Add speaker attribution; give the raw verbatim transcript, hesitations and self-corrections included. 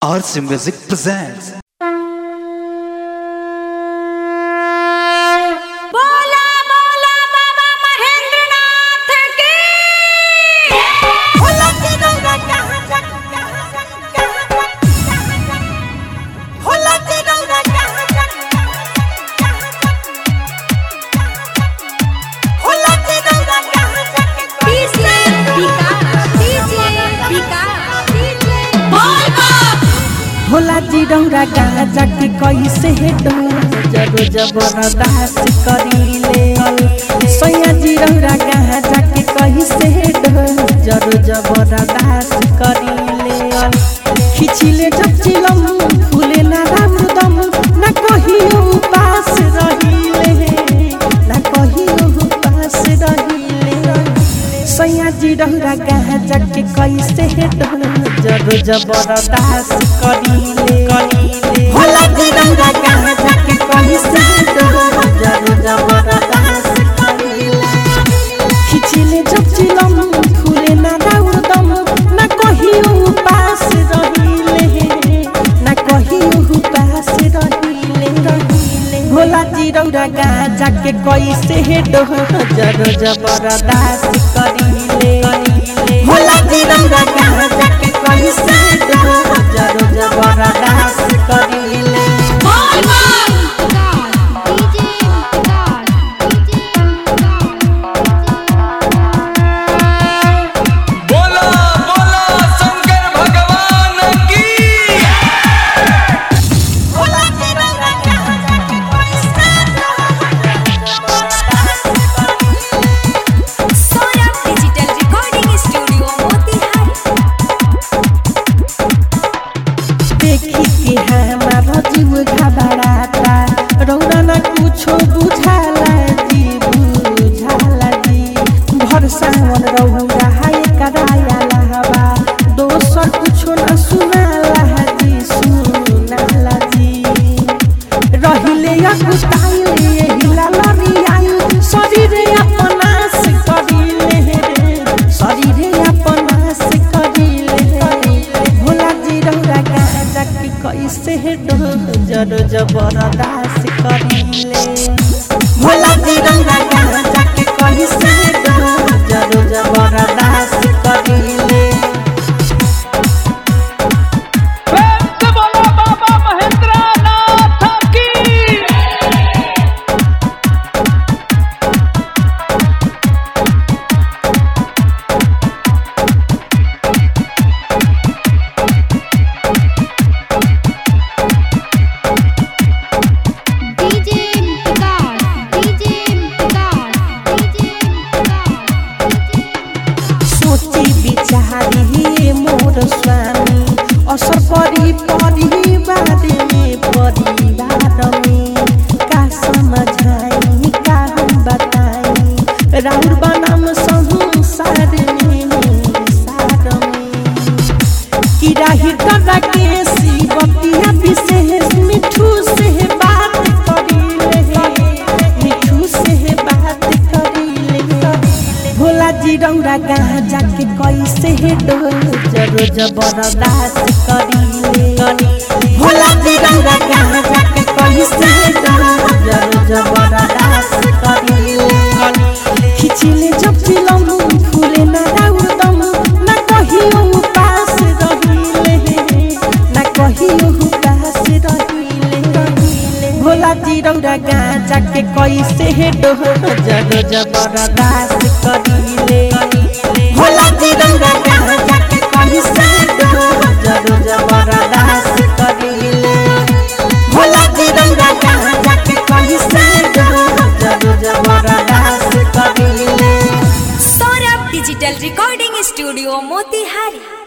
Speaker 1: R C Music presents.
Speaker 2: Bhola ji डौरा गाजा के कैसे हेडो जरो जबरदस्त करीले सैया जी डौरा गाजा के कैसे हेडो जरो जबरदस्त करीले खिचिले जब चिलम फूले ना रामदम ना कहियो पास रहीले ना कहियो पास रहीले सैया जी डौरा गाजा के कैसे हेडो जरो जबरदस्त करीले भोला जी डौरा गाजा के कैसे हेडो जरो जबरदस्त करीले खिचिले जब चिलम फूले ना राउरदम ना कहियो पास रहीले ना कहियो पास रहीले भोला जी डौरा गाजा के कैसे हेडो जरो जबरदस्त करीले भोला जी डौरा गाजा के कैसे हेडो जरो जबरदस्त करीले जीव घबराता रौरा ना कुछो बुझाला जी बुझाला जी भरसा मन रौरा हाय कराया लहबा दोसर कुछो ना सुनाला जी सुनाला जी रहिले या गुतायो एही लालरी आयु शरीर अपना से करिले रे शरीर अपना से करिले भोला जी रौरा गाजा के कैसे हेडो जरो जबरदस्त करीले भोला जी डौरा गाजा के कैसे हेडो जरो जबरदस्त करीले
Speaker 3: प्रेम से बोलो बाबा महेंद्रनाथ की
Speaker 2: चाही मोर स्वामी असर परी परिवार में परिवार में का समझाई का हम बताई राउर बनाम संसार में सार में कि राही करा के शिवतिया विशेष मिठू से बात करीले मिठू से बात करीले भोला जी डौरा गाजा के कैसे हेडो जरो जबरदस्त करीले भोला जी डौरा गाजा के कैसे हेडो जरो जबरदस्त करीले खिचिले जब चिलम फूले ना राउरदम ना कहियो पास रहीले ना कहियो पास रहीले भोला जी डौरा गाजा के कैसे हेडो जरो जबरदस्त करीले भोला जी डौरा गाजा के कैसे हेडो जरो जबरदस्त करीले भोला जी डौरा गाजा के कैसे हेडो जरो जबरदस्त करीले
Speaker 4: Saurabh digital recording studio Motihari.